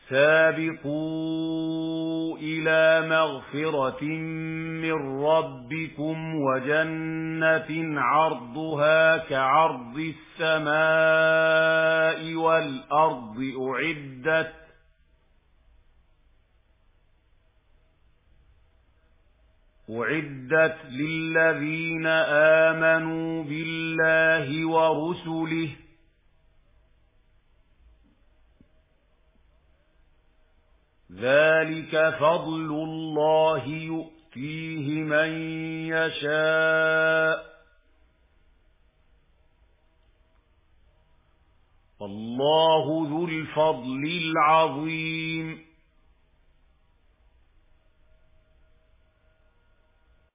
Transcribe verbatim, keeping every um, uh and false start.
سابقوا إلى مغفرة من ربكم وجنة عرضها كعرض السماء والأرض أعدت أعدت للذين آمنوا بالله ورسله ذلك فضل الله يؤتيه من يشاء والله ذو الفضل العظيم